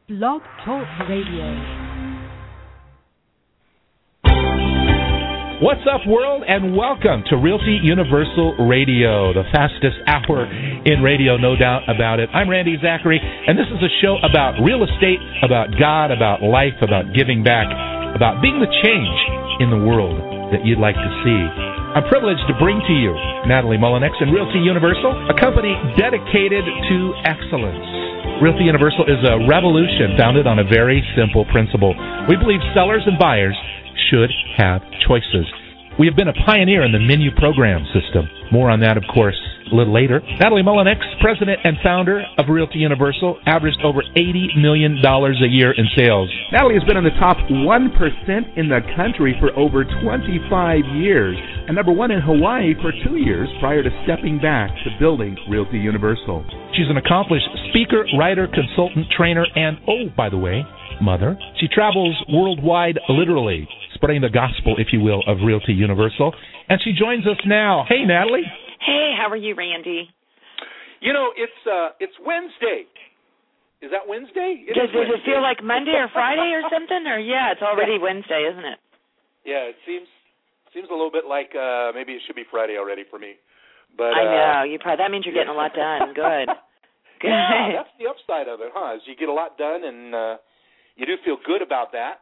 Blog Talk Radio. What's up, world, and welcome to Realty Universal Radio, the fastest hour in radio, no doubt about it. I'm Randy Zachary, and this is a show about real estate, about God, about life, about giving back, about being the change in the world that you'd like to see. I'm privileged to bring to you Natalie Mullinex and Realty Universal, a company dedicated to excellence. Realty Universal is a revolution founded on a very simple principle. We believe sellers and buyers should have choices. We have been a pioneer in the menu program system. More on that, of course, a little later. Natalie Mullinex, president and founder of Realty Universal, averaged over $80 million a year in sales. Natalie has been in the top 1% in the country for over 25 years, and number one in Hawaii for 2 years prior to stepping back to building Realty Universal. She's an accomplished speaker, writer, consultant, trainer, and, oh, by the way, mother. She travels worldwide, literally, spreading the gospel, if you will, of Realty Universal. And she joins us now. Hey, Natalie. Hey, how are you, Randy? You know, it's Wednesday. Is that Wednesday? Does it feel like Monday or Friday or something? Or yeah, it's already Wednesday, isn't it? Yeah, it seems a little bit like maybe it should be Friday already for me. But I know that means you're getting a lot done. Good. Good. Yeah, that's the upside of it, huh? Is you get a lot done and you do feel good about that.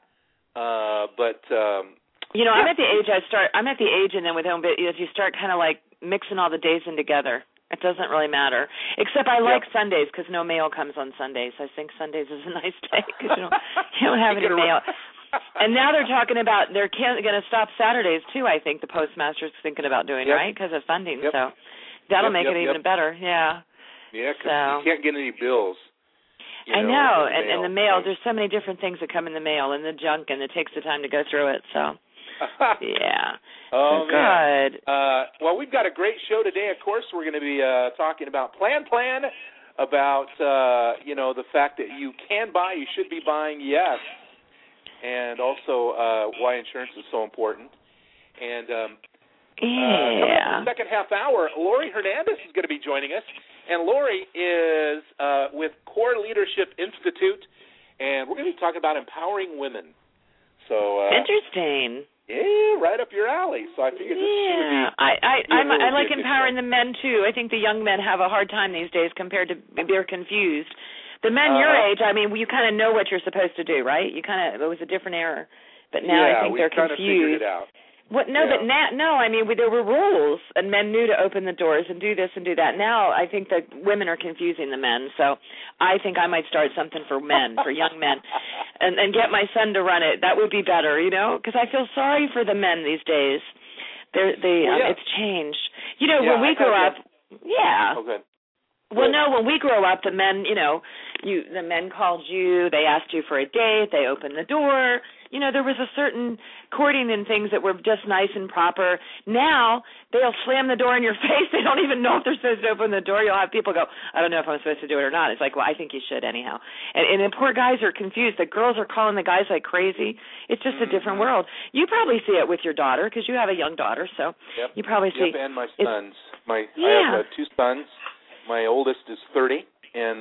But you know, I'm at the age, and then with home videos, you start kind of like mixing all the days in together. It doesn't really matter. Except I like Sundays because no mail comes on Sundays. I think Sundays is a nice day because you don't have any mail. And now they're talking about they're going to stop Saturdays too. I think the postmaster's thinking about doing right because of funding. So that'll make it even better. Yeah. Yeah, because you can't get any bills. I know, and the mail, there's so many different things that come in the mail and the junk, and it takes the time to go through it, so, yeah. Oh, so good. Well, we've got a great show today, of course. We're going to be talking about Plan, about, the fact that you can buy, you should be buying, yes, and also why insurance is so important. And coming up in the second half hour, Lori Hernandez is going to be joining us. And Lori is with Core Leadership Institute, and we're going to be talking about empowering women. So interesting. Yeah, right up your alley. So I figured this would be. I like empowering the men too. I think the young men have a hard time these days compared to they're confused. The men your age, I mean, you kind of know what you're supposed to do, right? It was a different era, but now I think they're confused. Figured it out. But I mean, there were rules, and men knew to open the doors and do this and do that. Now I think that women are confusing the men, so I think I might start something for men, for young men, and get my son to run it. That would be better, because I feel sorry for the men these days. It's changed. When we grew up, Okay. Well, no, when we grow up, the men, the men called you, they asked you for a date, they opened the door. There was a certain courting and things that were just nice and proper. Now, they'll slam the door in your face. They don't even know if they're supposed to open the door. You'll have people go, I don't know if I'm supposed to do it or not. It's like, well, I think you should anyhow. And the poor guys are confused. The girls are calling the guys like crazy. It's just a different world. You probably see it with your daughter because you have a young daughter, so you probably see. And my sons. I have 2 sons. My oldest is 30, and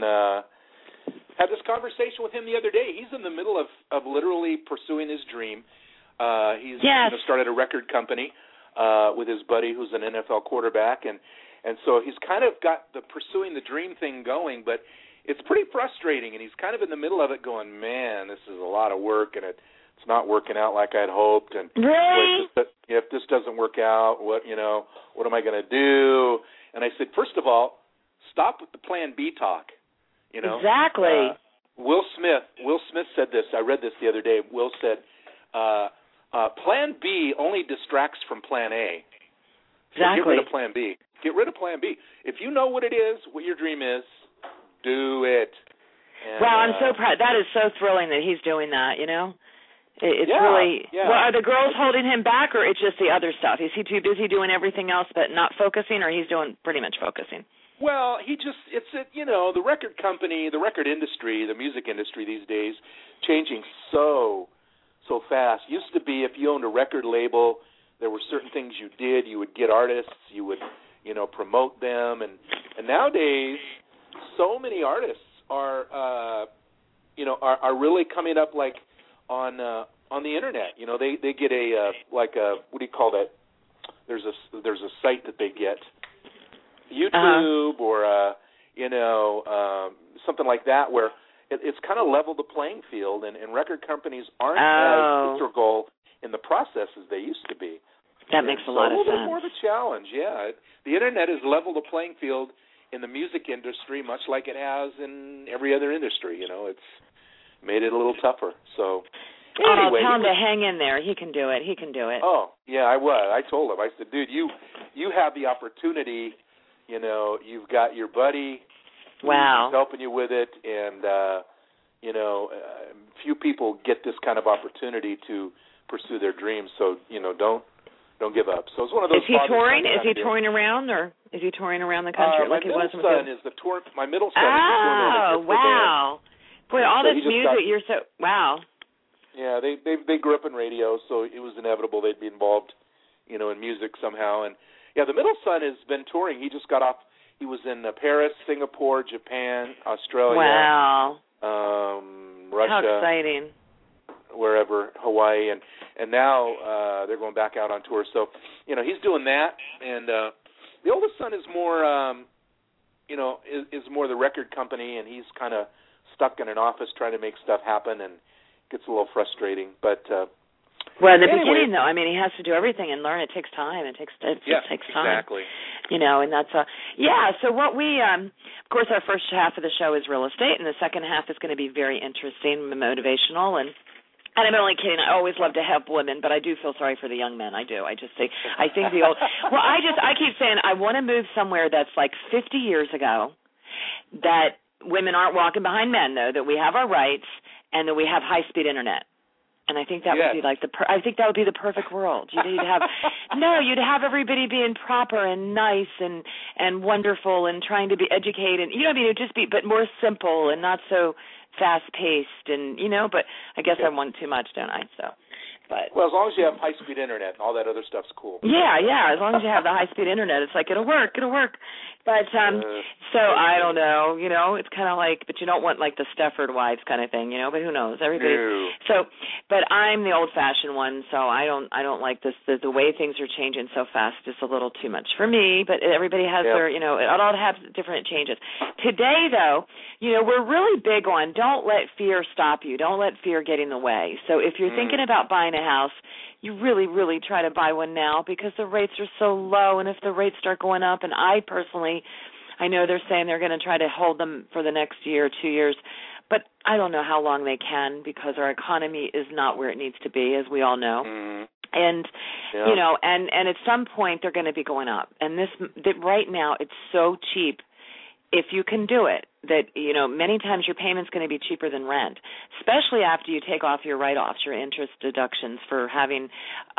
had this conversation with him the other day. He's in the middle of literally pursuing his dream. He's started a record company with his buddy who's an NFL quarterback, and so he's kind of got the pursuing the dream thing going, but it's pretty frustrating, and he's kind of in the middle of it going, man, this is a lot of work, and it's not working out like I'd hoped. And really? If this doesn't work out, what am I going to do? And I said, first of all, stop with the Plan B talk. Exactly. Will Smith said this. I read this the other day. Will said, Plan B only distracts from Plan A. So exactly. Get rid of Plan B. Get rid of Plan B. If you know what it is, what your dream is, do it. And, wow, I'm so proud. That is so thrilling that he's doing that, It's really. Yeah. Well, are the girls holding him back, or it's just the other stuff? Is he too busy doing everything else but not focusing, or he's doing pretty much focusing? Well, the record company, the record industry, the music industry these days, changing so fast. Used to be if you owned a record label, there were certain things you did. You would get artists, you would, promote them, and nowadays, so many artists are, are really coming up like on the internet. They get a what do you call that? There's a site that they get, YouTube or something like that, where it's kind of leveled the playing field, and record companies aren't as integral in the process as they used to be. That makes a lot of sense. A little bit more of a challenge, yeah. The internet has leveled the playing field in the music industry, much like it has in every other industry. It's made it a little tougher. So, anyway, tell him to hang in there. He can do it. Oh, yeah, I was. I told him. I said, dude, you have the opportunity. You've got your buddy who's helping you with it, and few people get this kind of opportunity to pursue their dreams. So, don't give up. So it's one of those. Is he touring? Is he touring around, or is he touring around the country like he was with you? My middle son is the tour manager for the band. Boy, all this music, you're so wow. Yeah, they grew up in radio, so it was inevitable they'd be involved, in music somehow. And yeah, the middle son has been touring. He just got off. He was in Paris, Singapore, Japan, Australia. Wow. Russia. How exciting. Wherever, Hawaii, and now they're going back out on tour. So, he's doing that, and the oldest son is more, is more the record company, and he's kind of stuck in an office trying to make stuff happen, and gets a little frustrating. But well, in the beginning, though, I mean, he has to do everything and learn. It takes time. It just takes time. Exactly. And that's So what we, of course, our first half of the show is real estate, and the second half is going to be very interesting, motivational, and I'm only kidding. I always love to help women, but I do feel sorry for the young men. I do. I think the old. Well, I keep saying I want to move somewhere that's like 50 years ago, that women aren't walking behind men, though, that we have our rights, and that we have high-speed internet. And I think that would be like I think that would be the perfect world. You'd have everybody being proper and nice and wonderful and trying to be educated. It'd just be, but more simple and not so fast-paced, and but I guess I want too much, don't I? Well, as long as you have high-speed internet, all that other stuff's cool. Yeah, as long as you have the high-speed internet, it's like it'll work. But so I don't know, it's kind of like, but you don't want like the Stefford wives kind of thing, but who knows? Everybody. No. So, but I'm the old-fashioned one, so I don't like this. The way things are changing so fast is a little too much for me. But everybody has their, it all have different changes. Today, though, we're really big on don't let fear stop you. Don't let fear get in the way. So if you're thinking about buying a house, you really, really try to buy one now because the rates are so low, and if the rates start going up, and I know they're saying they're going to try to hold them for the next year or 2 years, but I don't know how long they can because our economy is not where it needs to be, as we all know. And, and at some point they're going to be going up. And right now it's so cheap if you can do it, that, many times your payment's going to be cheaper than rent, especially after you take off your write-offs, your interest deductions for having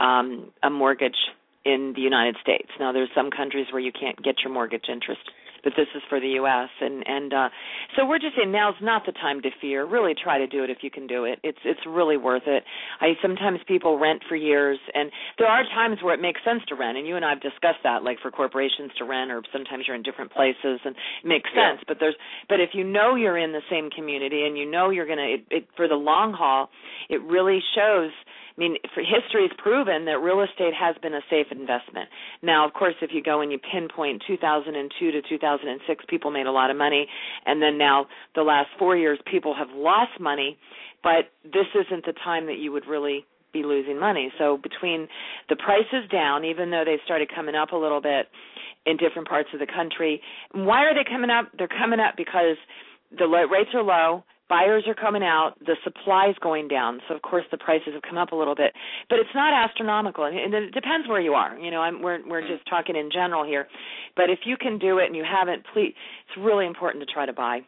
a mortgage in the United States. Now, there's some countries where you can't get your mortgage interest, but this is for the U.S. And so we're just saying now's not the time to fear. Really try to do it if you can do it. It's really worth it. Sometimes people rent for years, and there are times where it makes sense to rent, and you and I have discussed that, like for corporations to rent, or sometimes you're in different places, and it makes sense. But if you're in the same community and you're going to, for the long haul, it really shows. I mean, history has proven that real estate has been a safe investment. Now, of course, if you go and you pinpoint 2002 to 2006, people made a lot of money, and then now the last 4 years, people have lost money, but this isn't the time that you would really be losing money. So between the prices down, even though they started coming up a little bit in different parts of the country, why are they coming up? They're coming up because the rates are low. Buyers are coming out, the supply is going down, so of course the prices have come up a little bit, but it's not astronomical, and it depends where you are. We're just talking in general here, but if you can do it and you haven't, please, it's really important to try to buy.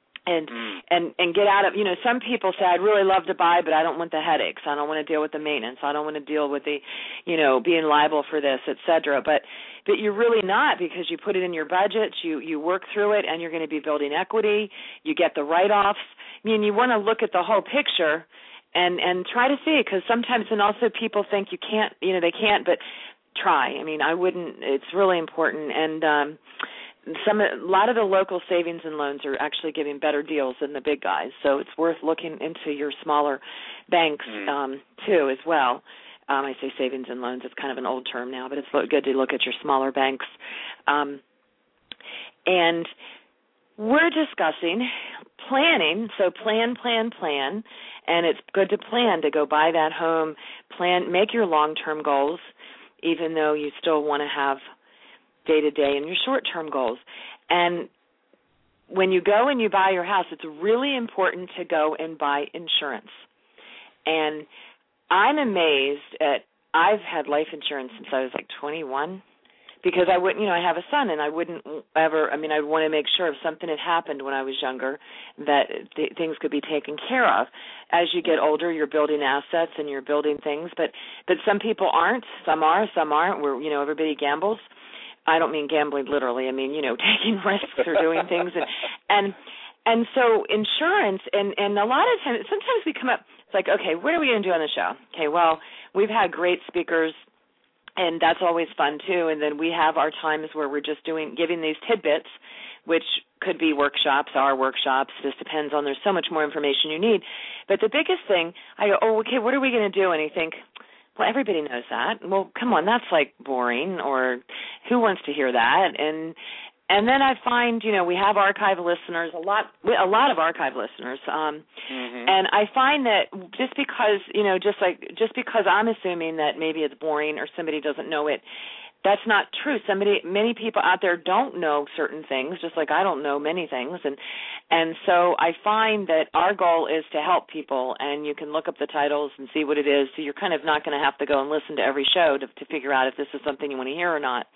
And get out of, some people say, I'd really love to buy, but I don't want the headaches. I don't want to deal with the maintenance. I don't want to deal with the, being liable for this, et cetera. But you're really not, because you put it in your budget, you work through it, and you're going to be building equity. You get the write-offs. I mean, you want to look at the whole picture and try to see it, because sometimes, and also people think you can't, they can't, but try. I mean, I wouldn't, it's really important. And a lot of the local savings and loans are actually giving better deals than the big guys. So it's worth looking into your smaller banks too as well. I say savings and loans. It's kind of an old term now, but it's good to look at your smaller banks. And we're discussing planning, so plan, and it's good to plan to go buy that home, make your long-term goals, even though you still want to have day-to-day and your short-term goals. And when you go and you buy your house, it's really important to go and buy insurance. And I'm amazed I've had life insurance since I was like 21, because I wouldn't, I have a son, and I wouldn't ever, I'd want to make sure if something had happened when I was younger that things could be taken care of. As you get older, you're building assets and you're building things, but some people aren't. Some are, some aren't. Everybody gambles. I don't mean gambling literally. I mean, taking risks or doing things. And so insurance, and a lot of times, sometimes we come up, it's like, okay, what are we going to do on the show? Okay, well, we've had great speakers, and that's always fun too. And then we have our times where we're just giving these tidbits, which could be workshops, our workshops. This depends on, there's so much more information you need. But the biggest thing, I go, okay, what are we going to do? And you think, well, everybody knows that. Well, come on, that's like boring, or who wants to hear that? And then I find, we have archive listeners, a lot of archive listeners, and I find that just because I'm assuming that maybe it's boring or somebody doesn't know it, that's not true. Many people out there don't know certain things, just like I don't know many things, and so I find that our goal is to help people, and you can look up the titles and see what it is. So you're kind of not going to have to go and listen to every show to figure out if this is something you want to hear or not,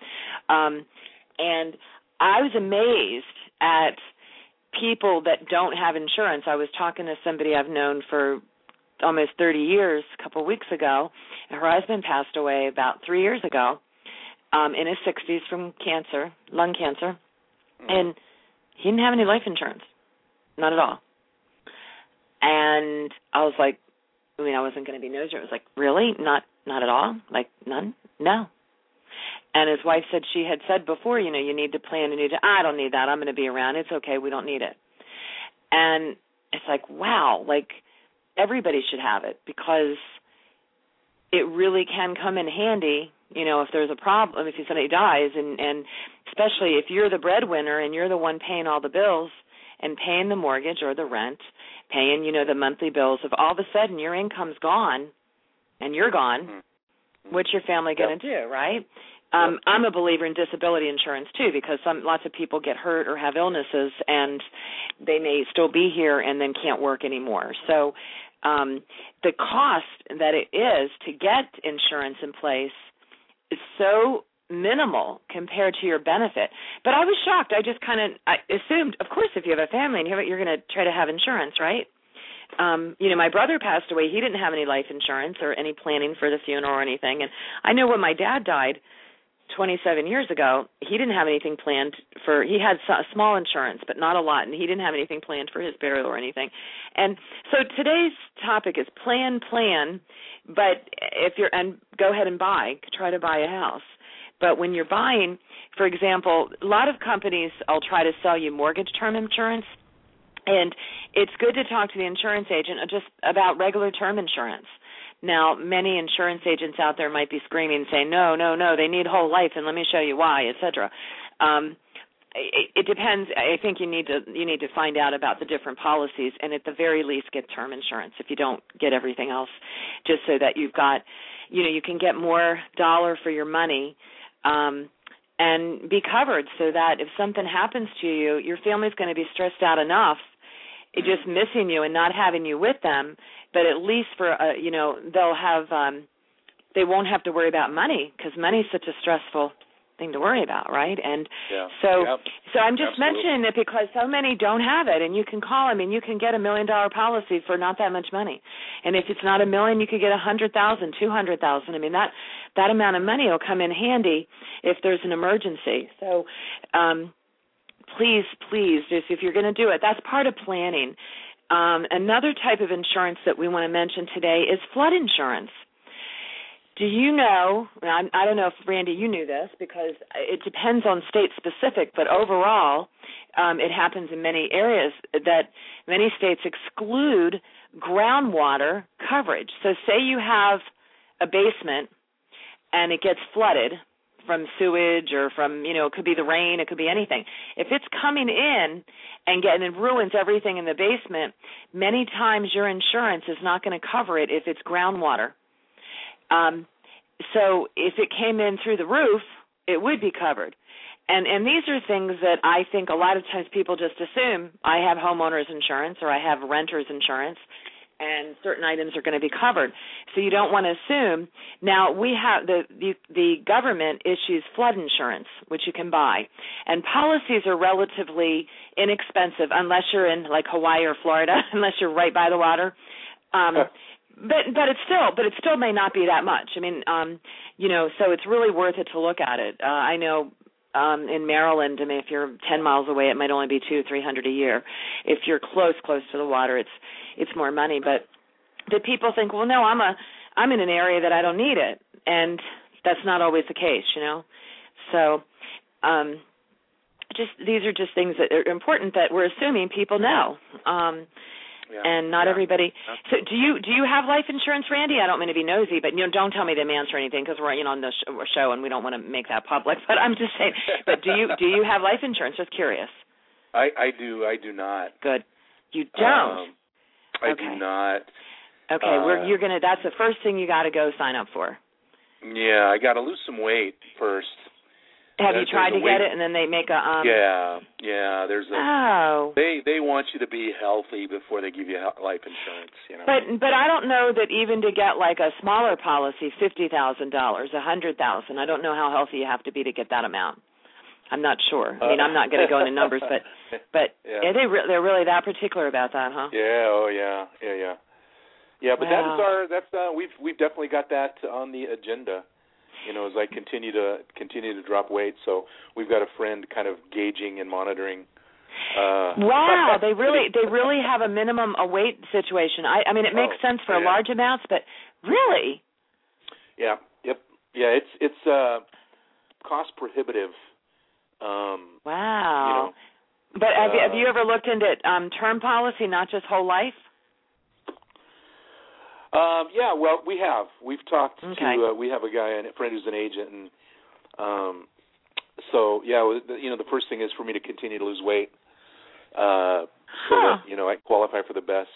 and I was amazed at people that don't have insurance. I was talking to somebody I've known for almost 30 years a couple of weeks ago. Her husband passed away about 3 years ago in his 60s from cancer, lung cancer, and he didn't have any life insurance, not at all. And I was like, I wasn't going to be nosy. I was like, really? Not at all? Like none? No. And his wife said she had said before, you need to plan, I don't need that. I'm going to be around. It's okay. We don't need it. And it's like, wow, like everybody should have it, because it really can come in handy, if there's a problem, if somebody dies, and especially if you're the breadwinner and you're the one paying all the bills and paying the mortgage or the rent, paying, the monthly bills. If all of a sudden your income's gone and you're gone, what's your family going to do, right? I'm a believer in disability insurance, too, because lots of people get hurt or have illnesses, and they may still be here and then can't work anymore. So the cost that it is to get insurance in place is so minimal compared to your benefit. But I was shocked. I just I assumed, of course, if you have a family and you're going to try to have insurance, right? My brother passed away. He didn't have any life insurance or any planning for the funeral or anything. And I know when my dad died 27 years ago, he didn't have anything planned for, he had a small insurance, but not a lot, and he didn't have anything planned for his burial or anything. And so today's topic is plan, but and go ahead and try to buy a house. But when you're buying, for example, a lot of companies will try to sell you mortgage term insurance, and it's good to talk to the insurance agent just about regular term insurance. Now, many insurance agents out there might be screaming, saying, no, they need whole life, and let me show you why, et cetera. It depends. I think you need to find out about the different policies, and at the very least get term insurance if you don't get everything else, just so that you've got, you can get more dollar for your money and be covered, so that if something happens to you, your family's going to be stressed out enough just missing you and not having you with them, but at least for, they'll have, they won't have to worry about money, because money's such a stressful thing to worry about, right? And so I'm just mentioning it because so many don't have it, and you can call them, and you can get $1 million policy for not that much money. And if it's not $1 million, you could get $100,000, $200,000. I mean, that amount of money will come in handy if there's an emergency. So, please, just if you're going to do it, that's part of planning. Another type of insurance that we want to mention today is flood insurance. Do you know, I don't know if, Randy, you knew this, because it depends on state-specific, but overall it happens in many areas that many states exclude groundwater coverage. So say you have a basement and it gets flooded from sewage or from, it could be the rain, it could be anything. If it's coming in and ruins everything in the basement, many times your insurance is not going to cover it if it's groundwater. So if it came in through the roof, it would be covered. And these are things that I think a lot of times people just assume, I have homeowners insurance or I have renter's insurance, and certain items are going to be covered. So you don't want to assume. Now, we have the government issues flood insurance, which you can buy. And policies are relatively inexpensive unless you're in like Hawaii or Florida, unless you're right by the water. But it still may not be that much. I mean, so it's really worth it to look at it. I know in Maryland, I mean, if you're 10 miles away, it might only be $200-300 a year. If you're close to the water, it's more money. But the people think, well, no, I'm in an area that I don't need it, and that's not always the case, So, these are just things that are important that we're assuming people know. And not everybody. So, do you have life insurance, Randy? I don't mean to be nosy, but don't tell me the answer or anything, because we're on the show and we don't want to make that public. But I'm just saying. But do you have life insurance? Just curious. I do. I do not. Good. You don't. I do not. Okay. You're gonna. That's the first thing you got to go sign up for. Yeah, I got to lose some weight first. Have you tried to get it, and then they make a Yeah. There's a they want you to be healthy before they give you life insurance. But I don't know that even to get like a smaller policy, $50,000, $100,000. I don't know how healthy you have to be to get that amount. I'm not sure. I mean, I'm not going to go into numbers, but yeah. They're really that particular about that, huh? Yeah. Oh yeah. Yeah. But wow. we've definitely got that on the agenda. As I continue to drop weight, so we've got a friend kind of gauging and monitoring. Wow, they really have a minimum weight situation. I mean, it makes sense for large amounts, but really. Yeah. Yep. Yeah. It's cost prohibitive. Wow. But have you ever looked into term policy, not just whole life? Yeah, well, we have. We've talked to. We have a friend who's an agent, and so the first thing is for me to continue to lose weight, so that I qualify for the best.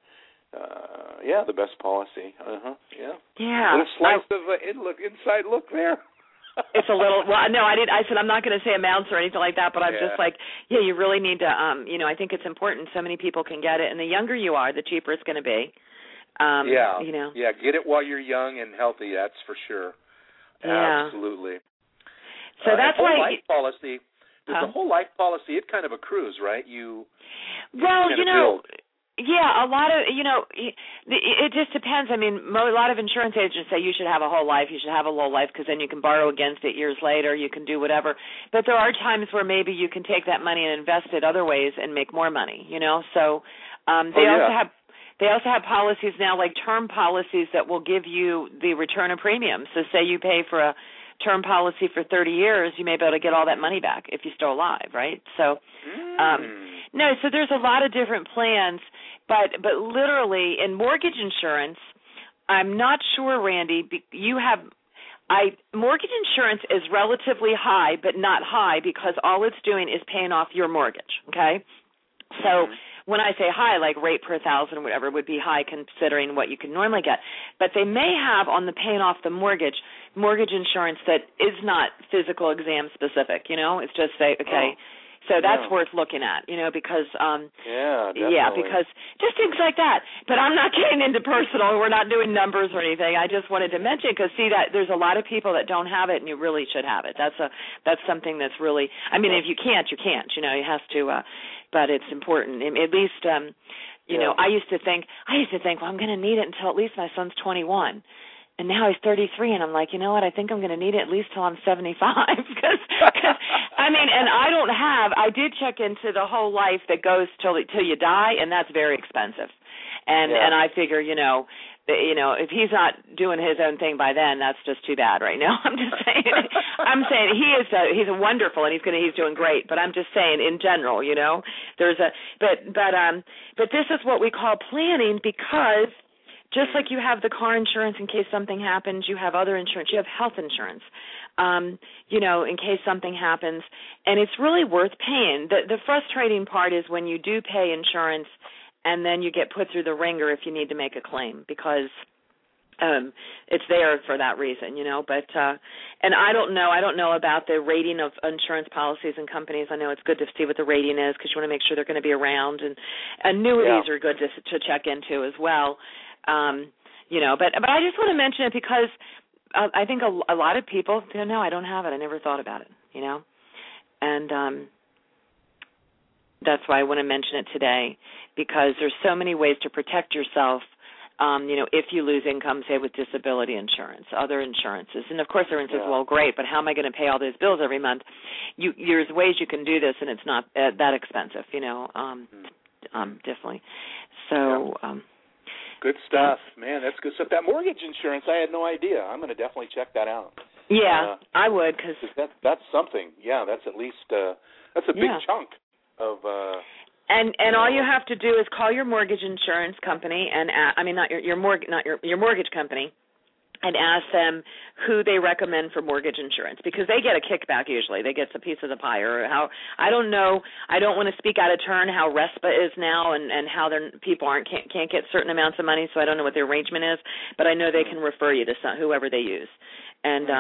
The best policy. Yeah. Yeah. With a slice of inside look there. It's a little. Well, no, I did. I said I'm not going to say amounts or anything like that, but I'm just like, you really need to. I think it's important. So many people can get it, and the younger you are, the cheaper it's going to be. Yeah, get it while you're young and healthy. That's for sure. Yeah. Absolutely. So that's why life policy. The whole life policy, it kind of accrues, right? Build. Yeah, a lot of it just depends. I mean, a lot of insurance agents say you should have a whole life, you should have a low life, because then you can borrow against it years later. You can do whatever. But there are times where maybe you can take that money and invest it other ways and make more money. So They also have policies now, like term policies, that will give you the return of premium. So say you pay for a term policy for 30 years, you may be able to get all that money back if you're still alive, right? So, so there's a lot of different plans, but literally in mortgage insurance, I'm not sure, Randy, mortgage insurance is relatively high, but not high, because all it's doing is paying off your mortgage, okay? So when I say high, like rate per thousand or whatever, would be high considering what you can normally get. But they may have on the paying off the mortgage insurance that is not physical exam specific, It's just say, okay, so that's worth looking at, because because just things like that. But I'm not getting into personal. We're not doing numbers or anything. I just wanted to mention, because that there's a lot of people that don't have it, and you really should have it. That's something that's really. I mean, if you can't, you can't. You have to. But it's important. At least, I used to think, well, I'm going to need it until at least my son's 21. And now he's 33, and I'm like, you know what? I think I'm going to need it at least till I'm 75. Because and I did check into the whole life that goes till you die, and that's very expensive. And I figure, if he's not doing his own thing by then, that's just too bad right now. I'm just saying. I'm saying he's a wonderful, and he's doing great. But I'm just saying in general, there's but this is what we call planning, because just like you have the car insurance in case something happens, you have other insurance, you have health insurance, in case something happens, and it's really worth paying. The frustrating part is when you do pay insurance and then you get put through the ringer if you need to make a claim, because it's there for that reason, But and I don't know about the rating of insurance policies and companies. I know it's good to see what the rating is because you want to make sure they're going to be around, and annuities are good to check into as well. But I just want to mention it because I think a lot of people no, I don't have it. I never thought about it, and that's why I want to mention it today, because there's so many ways to protect yourself. If you lose income, say with disability insurance, other insurances, and of course everyone says, well, great, but how am I going to pay all those bills every month? There's ways you can do this, and it's not that expensive, definitely. So. Good stuff, man. That's good stuff. That mortgage insurance, I had no idea. I'm going to definitely check that out. Yeah, I would, because that's something. Yeah, that's at least that's a big chunk of. And all you have to do is call your mortgage insurance company, and not your mortgage company, and ask them who they recommend for mortgage insurance, because they get a kickback usually. They get a piece of the pie, or how, I don't know. I don't want to speak out of turn how RESPA is now, and how people can't get certain amounts of money, so I don't know what the arrangement is, but I know they can refer you to whoever they use. And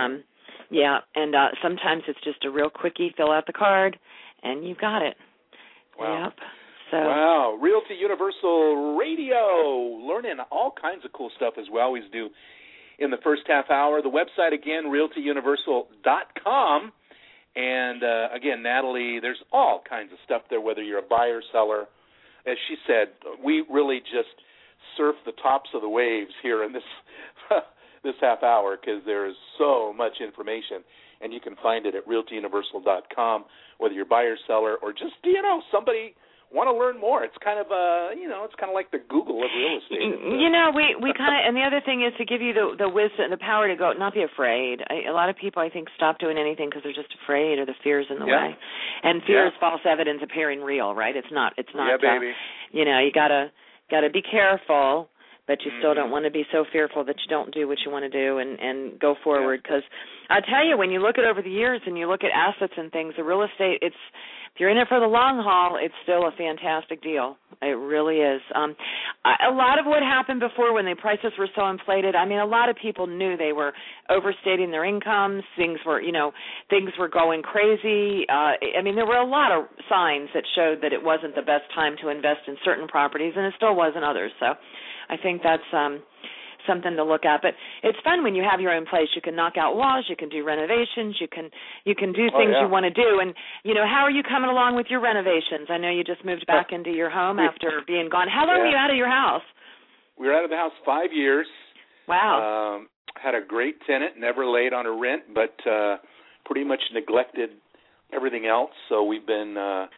sometimes it's just a real quickie, fill out the card, and you've got it. Wow. Yep. So. Wow. Realty Universal Radio, learning all kinds of cool stuff as we always do in the first half hour. The website, again, realtyuniversal.com. And, again, Natalie, there's all kinds of stuff there, whether you're a buyer, seller. As she said, we really just surf the tops of the waves here in this this half hour, because there is so much information. And you can find it at realtyuniversal.com, whether you're buyer, seller, or just, somebody want to learn more. It's kind of it's kind of like the Google of real estate. We kind of, and the other thing is to give you the wisdom, the power to go, not be afraid. A lot of people, I think, stop doing anything because they're just afraid, or the fear's in the way. And fear is false evidence appearing real, right? It's not. Yeah, baby. You gotta be careful, but you still don't want to be so fearful that you don't do what you want to do and go forward. Because I tell you, when you look at over the years and you look at assets and things, the real estate, if you're in it for the long haul, it's still a fantastic deal. It really is. A lot of what happened before when the prices were so inflated, a lot of people knew they were overstating their incomes. Things were going crazy. There were a lot of signs that showed that it wasn't the best time to invest in certain properties, and it still was in others. So I think that's something to look at. But it's fun when you have your own place. You can knock out walls, you can do renovations, you can do things you want to do. And how are you coming along with your renovations? I know you just moved back into your home after being gone. How long were you out of your house? We were out of the house 5 years. Wow. Had a great tenant, never late on a rent, but pretty much neglected everything else. So we've been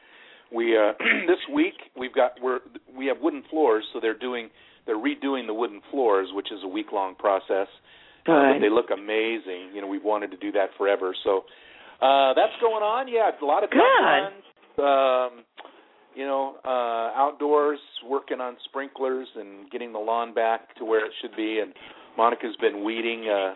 this week we have wooden floors, so they're redoing the wooden floors, which is a week-long process. But they look amazing. We've wanted to do that forever. So that's going on. Yeah, a lot of good. Outdoors, working on sprinklers and getting the lawn back to where it should be. And Monica's been weeding a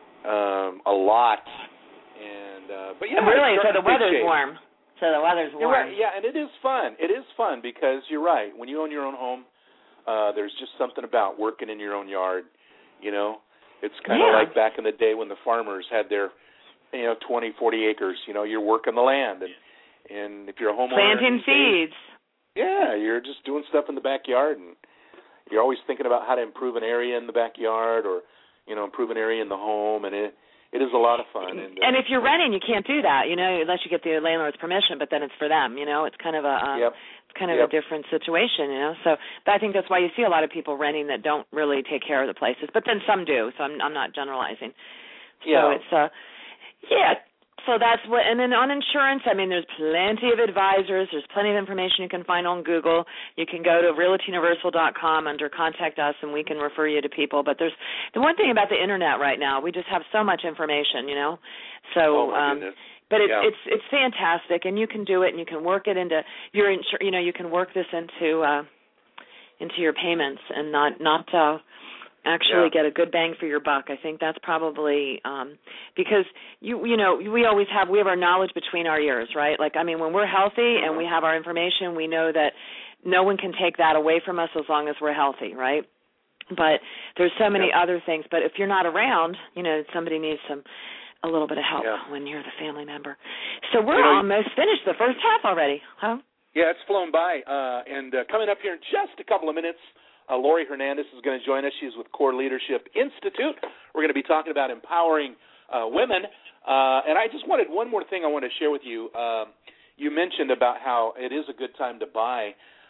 lot. And but really, so the weather's warm. Yeah, and it is fun. It is fun because you're right. When you own your own home, there's just something about working in your own yard, It's kind of like back in the day when the farmers had their, 20, 40 acres. You're working the land, and if you're a homeowner, planting seeds. You're just doing stuff in the backyard, and you're always thinking about how to improve an area in the backyard, or improve an area in the home, and it is a lot of fun. And if you're renting, you can't do that, unless you get the landlord's permission. But then it's for them, It's kind of a a different situation, So, but I think that's why you see a lot of people renting that don't really take care of the places. But then some do. So I'm not generalizing. So it's So that's what, and then on insurance, I mean, there's plenty of advisors. There's plenty of information you can find on Google. You can go to realtyuniversal.com under Contact Us, and we can refer you to people. But there's the one thing about the Internet right now, we just have so much information, you know. So, but it's fantastic, and you can do it, and you can work it into your you can work this into your payments and not actually get a good bang for your buck. I think that's probably because we have our knowledge between our ears, right? Like, I mean, when we're healthy and we have our information, we know that no one can take that away from us as long as we're healthy, right? But there's so many other things. But if you're not around, somebody needs a little bit of help when you're the family member. So we're almost finished the first half already, huh? Yeah, it's flown by. And coming up here in just a couple of minutes, Lori Hernandez is going to join us. She's with Core Leadership Institute. We're going to be talking about empowering women. And I just wanted one more thing I want to share with you. You mentioned about how it is a good time to buy.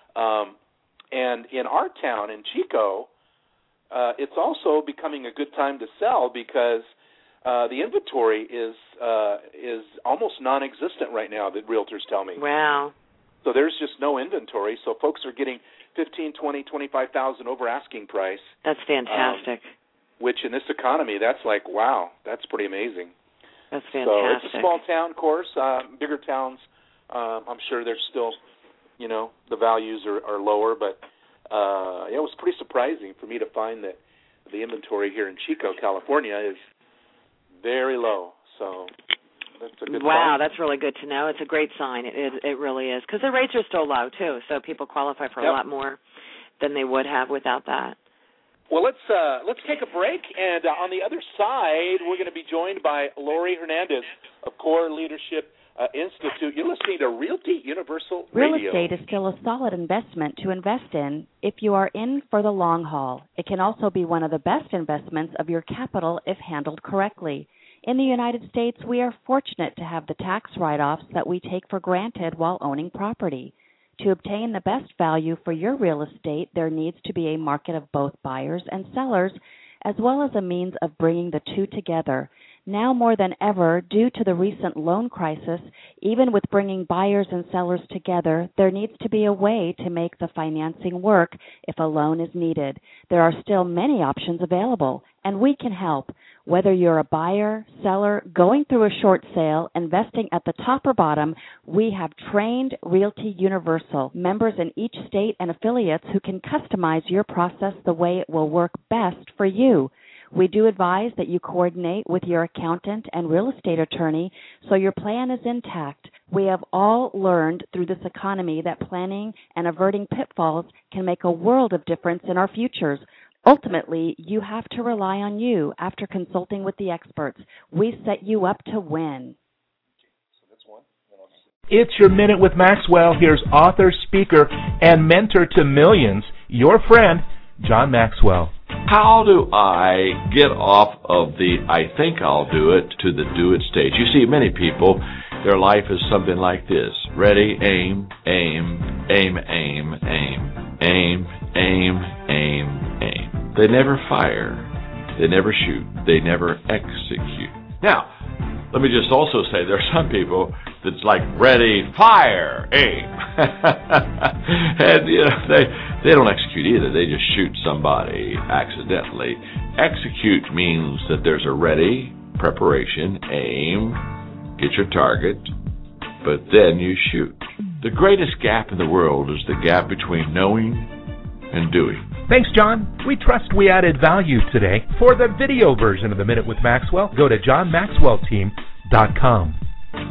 And in our town, in Chico, it's also becoming a good time to sell because the inventory is almost non-existent right now, that realtors tell me. Wow. So there's just no inventory. So folks are getting $15,000, $20,000, $25,000 over asking price. That's fantastic. Which in this economy, that's like, wow, that's pretty amazing. That's fantastic. So it's a small town, of course. Bigger towns, I'm sure there's still, the values are lower. But it was pretty surprising for me to find that the inventory here in Chico, California, is very low. So that's a good sign. That's really good to know. It's a great sign. It really is, because the rates are still low too, so people qualify for a lot more than they would have without that. Well, let's take a break, and on the other side, we're going to be joined by Lori Hernandez of Core Leadership Institute. You're listening to Realty Universal Radio. Real estate is still a solid investment to invest in if you are in for the long haul. It can also be one of the best investments of your capital if handled correctly. In the United States, we are fortunate to have the tax write-offs that we take for granted while owning property. To obtain the best value for your real estate, there needs to be a market of both buyers and sellers, as well as a means of bringing the two together. Now more than ever, due to the recent loan crisis, even with bringing buyers and sellers together, there needs to be a way to make the financing work if a loan is needed. There are still many options available, and we can help. Whether you're a buyer, seller, going through a short sale, investing at the top or bottom, we have trained Realty Universal members in each state and affiliates who can customize your process the way it will work best for you. We do advise that you coordinate with your accountant and real estate attorney so your plan is intact. We have all learned through this economy that planning and averting pitfalls can make a world of difference in our futures. Ultimately, you have to rely on you after consulting with the experts. We set you up to win. It's your Minute with Maxwell. Here's author, speaker, and mentor to millions, your friend, John Maxwell. How do I get off of the I think I'll do it to the do it stage? You see, many people, their life is something like this. Ready, aim, aim, aim, aim, aim, aim, aim, aim, aim. They never fire. They never shoot. They never execute. Now, let me just also say there are some people that's like ready, fire, aim. And they don't execute either. They just shoot somebody accidentally. Execute means that there's a ready, preparation, aim, get your target, but then you shoot. The greatest gap in the world is the gap between knowing and doing. Thanks, John. We trust we added value today. For the video version of the Minute with Maxwell, go to johnmaxwellteam.com.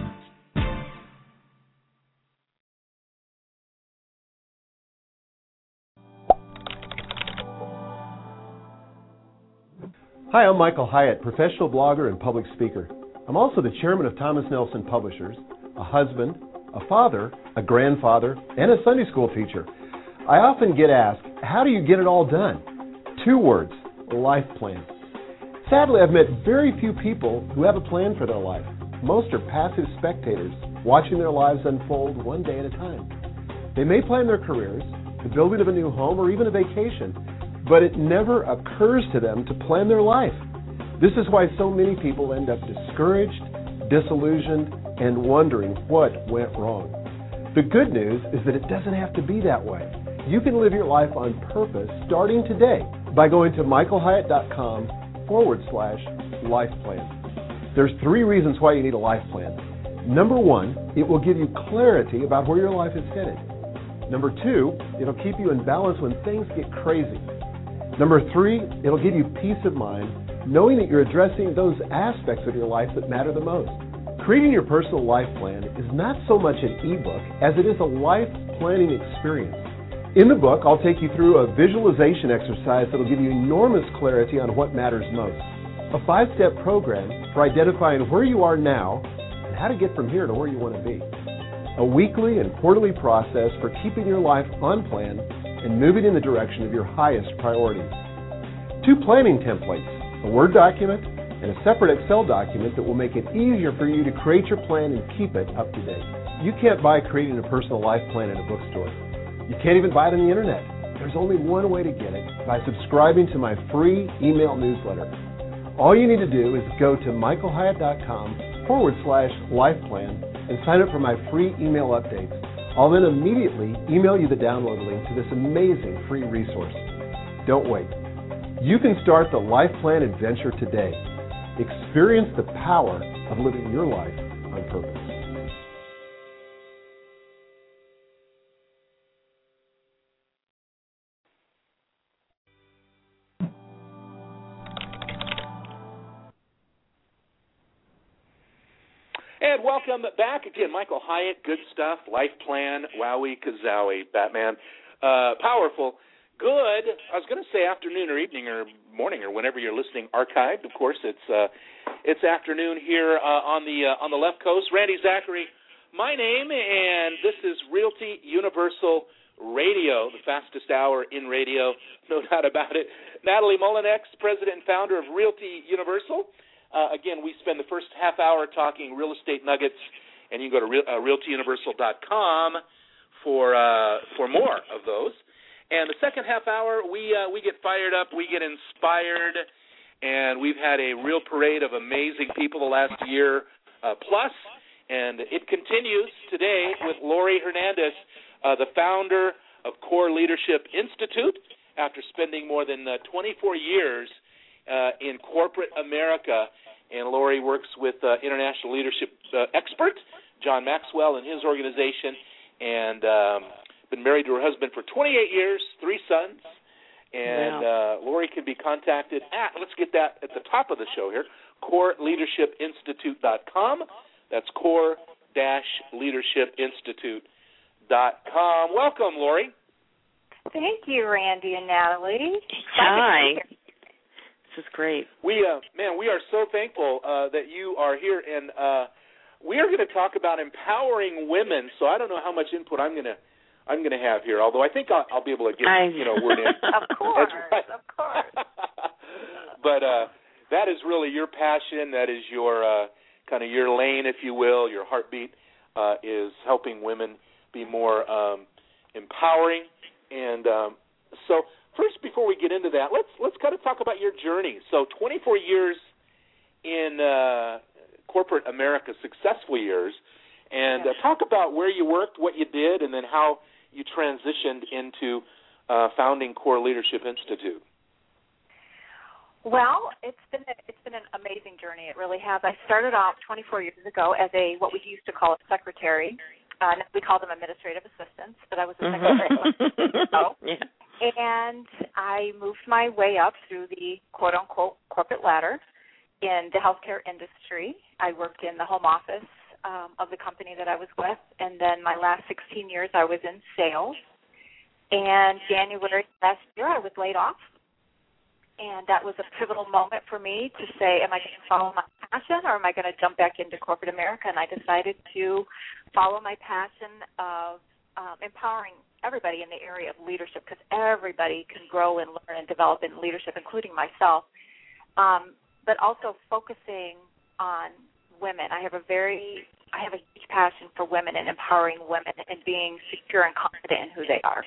Hi, I'm Michael Hyatt, professional blogger and public speaker. I'm also the chairman of Thomas Nelson Publishers, a husband, a father, a grandfather, and a Sunday school teacher. I often get asked, how do you get it all done? 2 words, life plan. Sadly, I've met very few people who have a plan for their life. Most are passive spectators, watching their lives unfold one day at a time. They may plan their careers, the building of a new home, or even a vacation, but it never occurs to them to plan their life. This is why so many people end up discouraged, disillusioned, and wondering what went wrong. The good news is that it doesn't have to be that way. You can live your life on purpose starting today by going to michaelhyatt.com/life plan. There's 3 reasons why you need a life plan. Number 1, it will give you clarity about where your life is headed. Number 2, it'll keep you in balance when things get crazy. Number 3, it'll give you peace of mind, knowing that you're addressing those aspects of your life that matter the most. Creating your personal life plan is not so much an ebook as it is a life planning experience. In the book, I'll take you through a visualization exercise that will give you enormous clarity on what matters most. A 5-step program for identifying where you are now and how to get from here to where you want to be. A weekly and quarterly process for keeping your life on plan and moving in the direction of your highest priorities. 2 planning templates, a Word document and a separate Excel document that will make it easier for you to create your plan and keep it up to date. You can't buy Creating a Personal Life Plan in a bookstore. You can't even buy it on the internet. There's only one way to get it, by subscribing to my free email newsletter. All you need to do is go to michaelhyatt.com/life plan and sign up for my free email updates. I'll then immediately email you the download link to this amazing free resource. Don't wait. You can start the life plan adventure today. Experience the power of living your life on purpose. And welcome back again, Michael Hyatt. Good stuff. Life plan. Wowie kazowie. Batman. Powerful. Good. I was going to say afternoon or evening or morning or whenever you're listening. Archived, of course. It's afternoon here on the left coast. Randy Zachary, my name, and this is Realty Universal Radio, the fastest hour in radio, no doubt about it. Natalie Mullinex, president and founder of Realty Universal. Again, we spend the first half hour talking real estate nuggets, and you can go to realtyuniversal.com for more of those. And the second half hour, we get fired up, we get inspired, and we've had a real parade of amazing people the last year plus, and it continues today with Lori Hernandez, the founder of Core Leadership Institute, after spending more than 24 years in corporate America. And Lori works with international leadership expert John Maxwell and his organization, and been married to her husband for 28 years, 3 sons. And wow. Lori can be contacted at, let's get that at the top of the show here, CoreLeadershipInstitute.com. That's Core-LeadershipInstitute.com. Welcome, Lori. Thank you, Randy and Natalie. Hi. This is great. We are so thankful that you are here, and we are going to talk about empowering women. So I don't know how much input I'm going to have here. Although I think I'll be able to get a word in. Of course, right. of course. But that is really your passion. That is your kind of your lane, if you will. Your heartbeat is helping women be more empowering, and so. First, before we get into that, let's kind of talk about your journey. So 24 years in corporate America, successful years, and talk about where you worked, what you did, and then how you transitioned into founding Core Leadership Institute. Well, it's been an amazing journey. It really has. I started off 24 years ago as what we used to call a secretary. We called them administrative assistants, but I was a secretary. Yeah. And I moved my way up through the quote-unquote corporate ladder in the healthcare industry. I worked in the home office of the company that I was with, and then my last 16 years I was in sales. And January last year I was laid off, and that was a pivotal moment for me to say, am I going to follow my passion or am I going to jump back into corporate America? And I decided to follow my passion of empowering everybody in the area of leadership, because everybody can grow and learn and develop in leadership, including myself, but also focusing on women. I have a huge passion for women and empowering women and being secure and confident in who they are.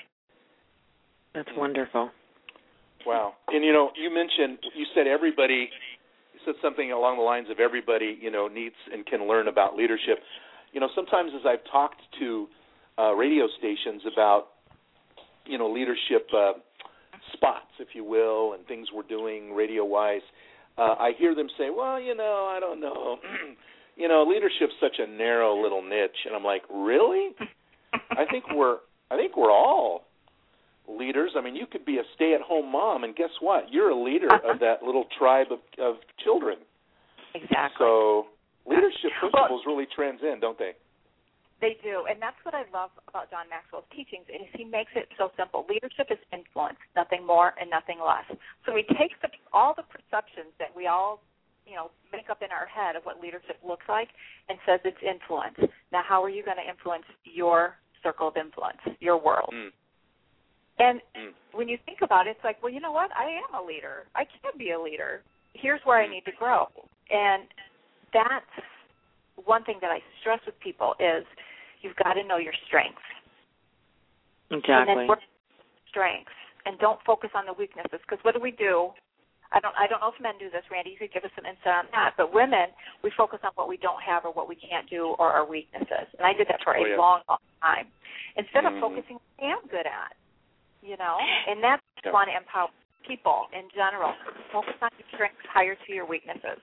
That's wonderful. Wow. And, you said everybody, said something along the lines of everybody, needs and can learn about leadership. Sometimes as I've talked to radio stations about, leadership spots, if you will, and things we're doing radio-wise, I hear them say, well, I don't know. Leadership's such a narrow little niche. And I'm like, really? I think we're all leaders. I mean, you could be a stay-at-home mom, and guess what? You're a leader of that little tribe of children. Exactly. So leadership principles really transcend, don't they? They do, and that's what I love about John Maxwell's teachings is he makes it so simple. Leadership is influence, nothing more and nothing less. So he takes all the perceptions that we all, make up in our head of what leadership looks like and says it's influence. Now, how are you going to influence your circle of influence, your world? And when you think about it, it's like, well, you know what? I am a leader. I can be a leader. Here's where I need to grow. And that's one thing that I stress with people is you've got to know your strengths. Exactly. And then work on strengths. And don't focus on the weaknesses. Because what do? I don't know if men do this, Randy. You could give us some insight on that. But women, we focus on what we don't have or what we can't do or our weaknesses. And I did that for a long, long time. Instead of focusing on what I am good at, And that's why I want to empower people in general. Focus on your strengths, hire to your weaknesses.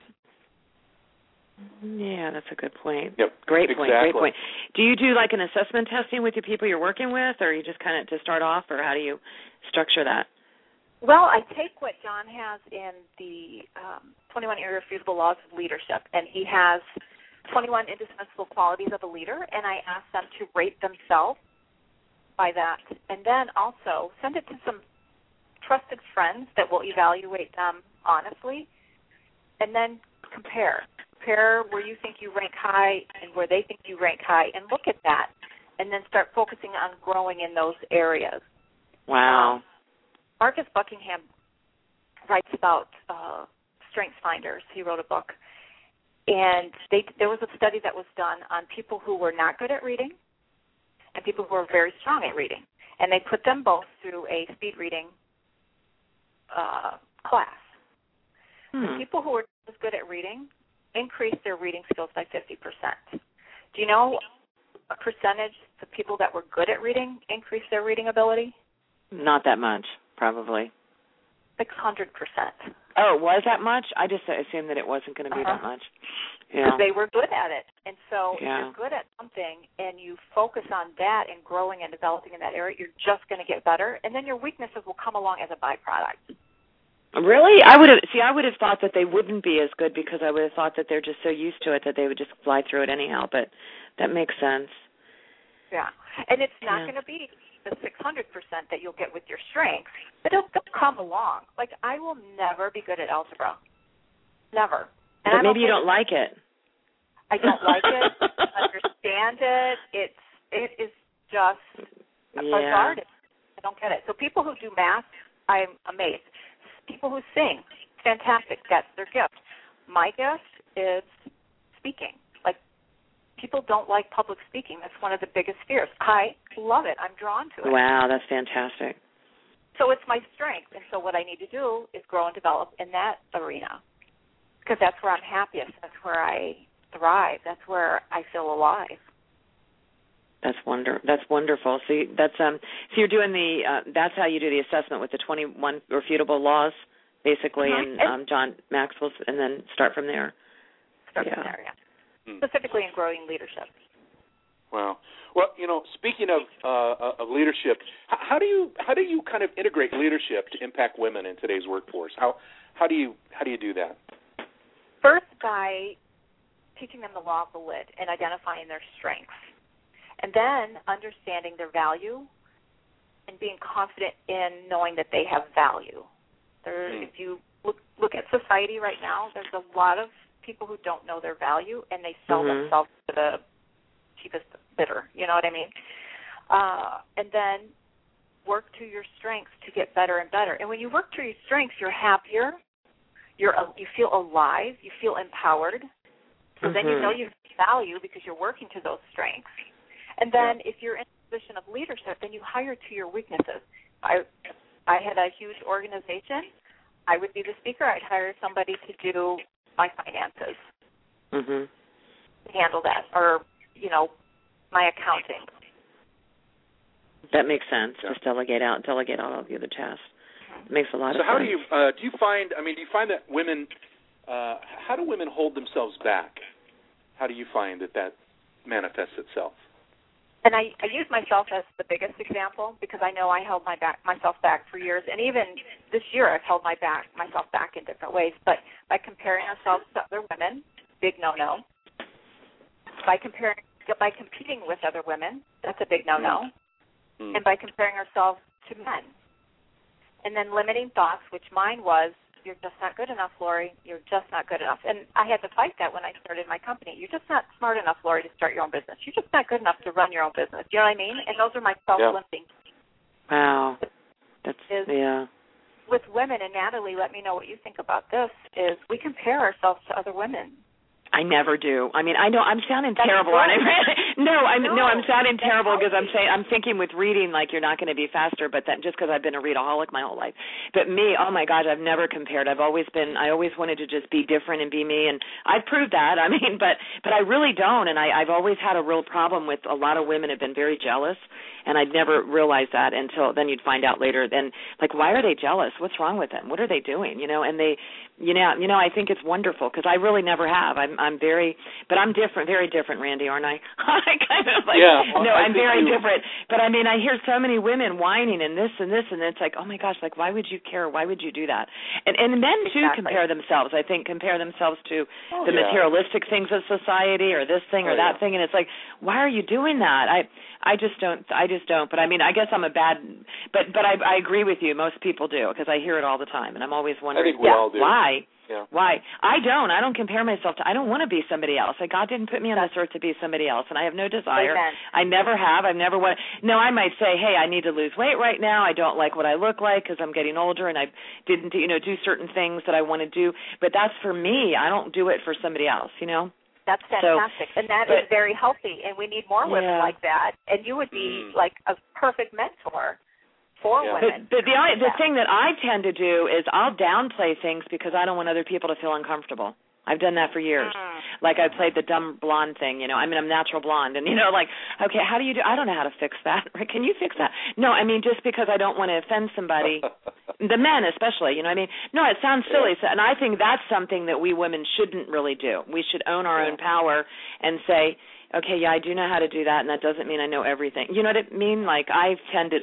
Yeah, that's a good point. Yep, Great point. exactly. Great point. Do you do like an assessment testing with the people you're working with, or you just kind of to start off, or how do you structure that? Well, I take what John has in the 21 Irrefutable Laws of Leadership, and he has 21 indispensable qualities of a leader, and I ask them to rate themselves by that, and then also send it to some trusted friends that will evaluate them honestly, and then compare where you think you rank high and where they think you rank high, and look at that, and then start focusing on growing in those areas. Wow. Marcus Buckingham writes about Strengths Finders. He wrote a book, and there was a study that was done on people who were not good at reading and people who were very strong at reading, and they put them both through a speed reading class. The people who were as good at reading increased their reading skills by 50%. Do you know a percentage of people that were good at reading increased their reading ability? Not that much, probably. 600%. Oh, it was that much? I just assumed that it wasn't going to be that much. Because they were good at it. And so if Yeah. you're good at something and you focus on that and growing and developing in that area, you're just going to get better. And then your weaknesses will come along as a byproduct. Really? I would have thought that they wouldn't be as good because I would have thought that they're just so used to it that they would just fly through it anyhow, but that makes sense. Yeah. And it's not going to be the 600% that you'll get with your strengths, but they'll come along. Like, I will never be good at algebra. Never. And But maybe you don't like it. I don't like it. Understand it. It is just bizarre. I don't get it. So people who do math, I'm amazed. People who sing, fantastic. That's their gift. My gift is speaking. Like, people don't like public speaking. That's one of the biggest fears. I love it. I'm drawn to it. Wow, that's fantastic. So it's my strength. And so what I need to do is grow and develop in that arena because that's where I'm happiest. That's where I thrive. That's where I feel alive. That's wonderful. So that's so you're doing that's how you do the assessment with the 21 irrefutable laws, basically, and John Maxwell's, and then start from there. From there, yeah. Specifically in growing leadership. Wow. Well, speaking of leadership, how do you kind of integrate leadership to impact women in today's workforce? How do you do that? First, by teaching them the law of the lid and identifying their strengths. And then understanding their value and being confident in knowing that they have value. If you look at society right now, there's a lot of people who don't know their value, and they sell themselves to the cheapest bidder. You know what I mean? And then work to your strengths to get better and better. And when you work to your strengths, you're happier. You feel alive. You feel empowered. So then you know you have value because you're working to those strengths. And then if you're in a position of leadership, then you hire to your weaknesses. I had a huge organization. I would be the speaker. I'd hire somebody to do my finances, handle that, or my accounting. That makes sense. Yeah. Just delegate all of the other tasks. It makes a lot of sense. So how do you find that women, how do women hold themselves back? How do you find that manifests itself? And I use myself as the biggest example because I know I held myself back for years, and even this year I've held myself back in different ways. But by comparing ourselves to other women, big no-no. By competing with other women, that's a big no-no. And by comparing ourselves to men. And then limiting thoughts, which mine was, you're just not good enough, Lori. You're just not good enough. And I had to fight that when I started my company. You're just not smart enough, Lori, to start your own business. You're just not good enough to run your own business. You know what I mean? And those are my self-limiting. Wow. With women, and Natalie, let me know what you think about this, is we compare ourselves to other women. I never do. I mean, I know I'm sounding terrible. I'm sounding terrible because I'm thinking with reading like you're not going to be faster, but that just because I've been a readaholic my whole life. But me, oh my gosh, I've never compared. I always wanted to just be different and be me, and I've proved that. I mean, but I really don't, and I've always had a real problem with a lot of women have been very jealous, and I'd never realized that until then. You'd find out later. Then, like, why are they jealous? What's wrong with them? What are they doing? And they. I think it's wonderful because I really never have. I'm different, very different, Randy, aren't I? I kind of like, I'm very different. But I mean, I hear so many women whining and this, and it's like, oh my gosh, like, why would you care? Why would you do that? And men too compare themselves. I think compare themselves to the materialistic things of society or this thing or that thing, and it's like, why are you doing that? I just don't. But I mean, I guess I'm a bad. But I agree with you. Most people do because I hear it all the time, and I'm always wondering, I think we all do. Why? Yeah. Why? I don't compare myself to. I don't want to be somebody else. Like, God didn't put me on this earth to be somebody else, and I have no desire. Amen. I never have. I've never wanted. No, I might say, hey, I need to lose weight right now. I don't like what I look like because I'm getting older, and I didn't, do certain things that I want to do. But that's for me. I don't do it for somebody else. That's fantastic, and that is very healthy, and we need more women like that. And you would be like a perfect mentor for women. But the thing that I tend to do is I'll downplay things because I don't want other people to feel uncomfortable. I've done that for years. Like I played the dumb blonde thing, I mean, I'm natural blonde, and like, okay, how do you do? I don't know how to fix that. Right? Can you fix that? No, I mean, just because I don't want to offend somebody, the men especially, I mean, no, it sounds silly, and I think that's something that we women shouldn't really do. We should own our own power and say, okay, I do know how to do that, and that doesn't mean I know everything. You know what I mean? Like I've tended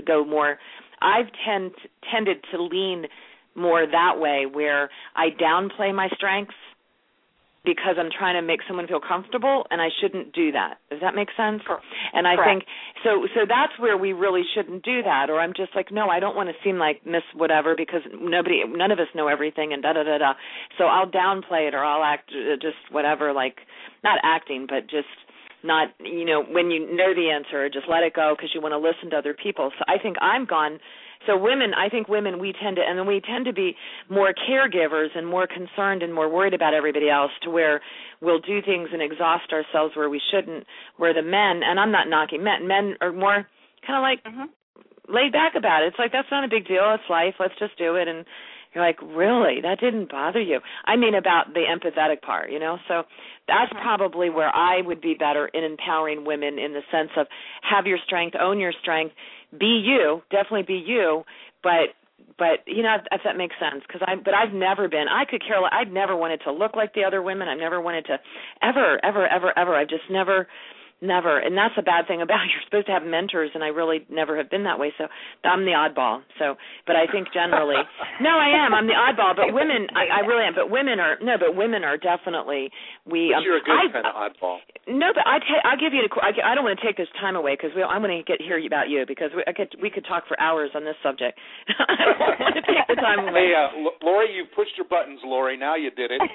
to lean more that way where I downplay my strengths because I'm trying to make someone feel comfortable, and I shouldn't do that. Does that make sense? And I think so that's where we really shouldn't do that. Or I'm just like, no, I don't want to seem like Miss whatever because none of us know everything and da-da-da-da. So I'll downplay it or I'll act just whatever, like not acting, but just not, when you know the answer, just let it go because you want to listen to other people. So I think I'm gone. So I think women, we tend to be more caregivers and more concerned and more worried about everybody else to where we'll do things and exhaust ourselves where we shouldn't, where the men, and I'm not knocking men are more kind of like laid back about it. It's like, that's not a big deal. It's life. Let's just do it. And you're like, really? That didn't bother you? I mean, about the empathetic part, So that's probably where I would be better in empowering women in the sense of have your strength, own your strength, be you, definitely be you, but if that makes sense, but I've never been. I'd never wanted to look like the other women. I've never wanted to ever. I've just never. And that's a bad thing about you're supposed to have mentors, and I really never have been that way. So I'm the oddball. But I think generally, no, I am. I'm the oddball. But women, I really am. But women are definitely we. But you're a good kind of oddball. No, but I'll give you. I don't want to take this time away because I'm going to hear about you because we could talk for hours on this subject. I don't want to take the time away. Hey, Lori, you pushed your buttons, Lori. Now you did it.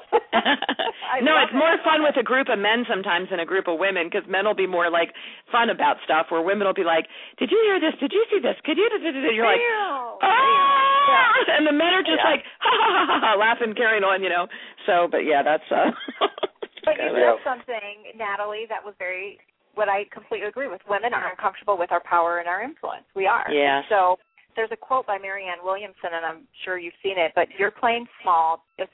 No, it's more fun with a group of men sometimes than a group of women. Because men will be more like fun about stuff, where women will be like, "Did you hear this? Did you see this? Could you?" You're like, "Ah!" And the men are just like, "Ha ha ha ha," laughing, carrying on, So, but yeah, that's. But you said something, Natalie, that was what I completely agree with. Women are uncomfortable with our power and our influence. We are. Yeah. So there's a quote by Marianne Williamson, and I'm sure you've seen it. But you're playing small. It's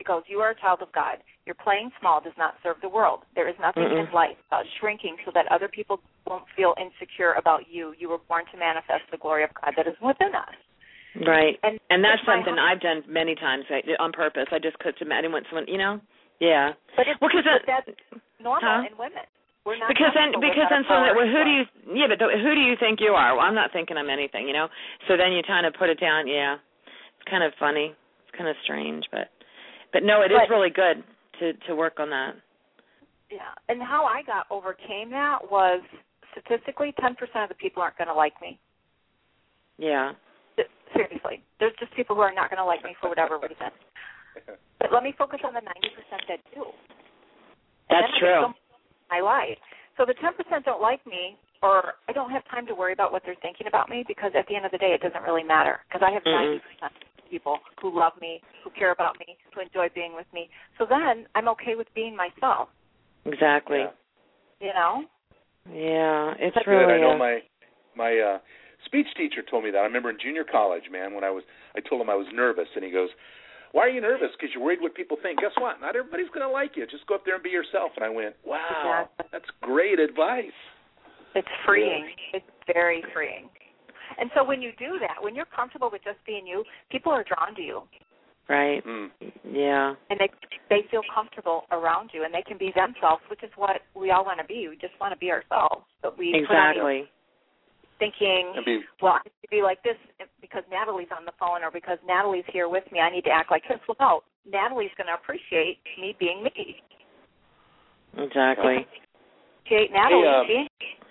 It goes, you are a child of God. Your playing small does not serve the world. There is nothing in life about shrinking so that other people won't feel insecure about you. You were born to manifest the glory of God that is within us. Right. And that's something I've done many times on purpose. I just couldn't imagine when someone, yeah. But that's normal in women. We're not because then who do you think you are? Well, I'm not thinking I'm anything, So then you kind of put it down. Yeah, it's kind of funny. It's kind of strange, but no, it is really good to work on that. Yeah, and how I overcame that was statistically 10% of the people aren't going to like me. Yeah. Seriously, there's just people who are not going to like me for whatever reason. But let me focus on the 90% that do. That's true. I lied. So the 10% don't like me, or I don't have time to worry about what they're thinking about me, because at the end of the day, it doesn't really matter, because I have 90% of people who love me, who care about me, who enjoy being with me. So then I'm okay with being myself. Exactly. Yeah. Yeah, it's that's really. Good. I know my speech teacher told me that. I remember in junior college, man, when I told him I was nervous, and he goes, "Why are you nervous? Because you're worried what people think." Guess what? Not everybody's going to like you. Just go up there and be yourself. And I went, wow, that's great advice. It's freeing. Yeah. It's very freeing. And so when you do that, when you're comfortable with just being you, people are drawn to you. Right. Yeah. And they feel comfortable around you, and they can be themselves, which is what we all want to be. We just want to be ourselves. But we exactly. Thinking, well, I need to be like this because Natalie's on the phone, or because Natalie's here with me, I need to act like this. Well, no, Natalie's going to appreciate me being me. Exactly. Appreciate Natalie.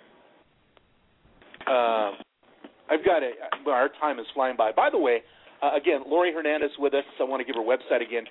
I've got our time is flying by. By the way, again, Lori Hernandez with us. I want to give her website again,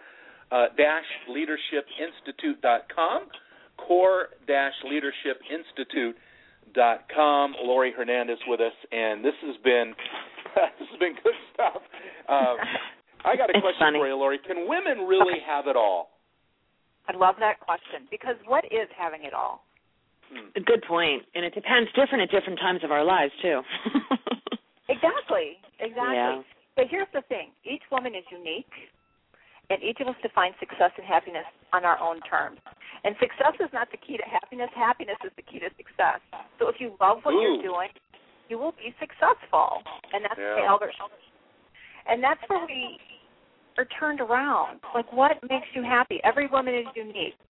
core-leadershipinstitute.com, core-leadershipinstitute.com. Lori Hernandez with us, and this has been good stuff. I got a question for you, Lori. Can women really have it all? I love that question, because what is having it all? Good point, and it depends different at different times of our lives too. Exactly. Yeah. But here's the thing: each woman is unique, and each of us define success and happiness on our own terms. And success is not the key to happiness. Happiness is the key to success. So if you love what you're doing, you will be successful. And that's Albert. And that's where we are turned around. Like, what makes you happy? Every woman is unique.